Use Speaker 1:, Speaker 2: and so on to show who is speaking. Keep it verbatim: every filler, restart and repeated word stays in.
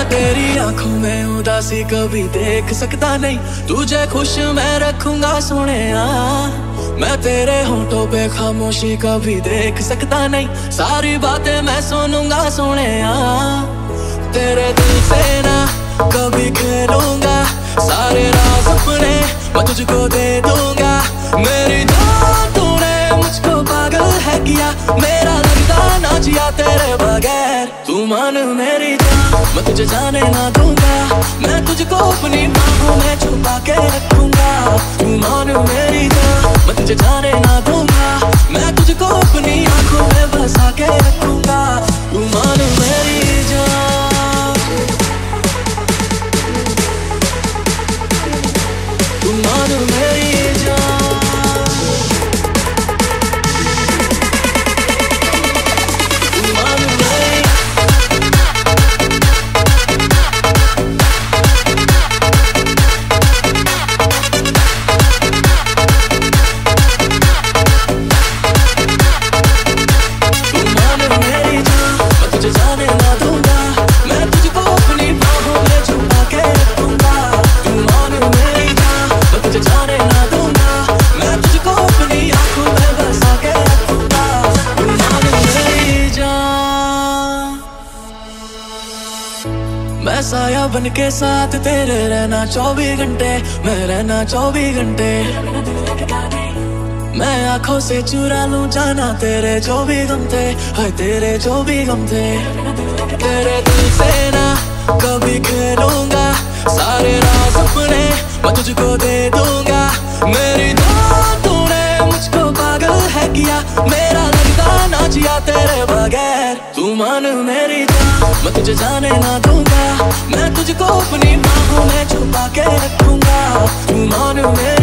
Speaker 1: तेरी आंखों में उदासी कभी देख सकता नहीं, तुझे खुश मैं रखूंगा सोनिया। मैं तेरे होंठों पे खामोशी कभी देख सकता नहीं, सारी बातें मैं सुनूंगा सोनिया। तेरे दिल से ना कभी खेलूंगा, सारे राज अपने मैं तुझको दे दूंगा। मेरी जान तूने मुझको पागल है किया, मेरा लगता ना जिया तेरे बगैर। तू मान मेरी जान, मैं तुझे जाने ना दूंगा, मैं तुझको अपनी बाहों में छुपा के रखूंगा। तू मान मेरी जान, मैं तुझे जाने ना दूंगा, मैं तुझको अपनी आंखों में बसा के रखूंगा। तू मान मेरी जान, तू मान मेरी जान। मैं साया बन के साथ तेरे रहना चौबीस घंटे, मैं रहना चौबीस घंटे। मैं आंखों से चुरा लूं जाना तेरे जो भी गम थे, हाय तेरे जो भी गम थे। तेरे दिल से ना कभी खेलूंगा, सारे राज अपने मैं तुझको दे दूंगा। मेरी जान तूने मुझको पागल है किया, मेरा लगता ना जिया तेरे बगैर। तू मान मेरी जान, मैं तुझे जाने ना दूंगा, मैं तुझको अपनी बाहों में छुपा के रखूंगा। तू मान मेरी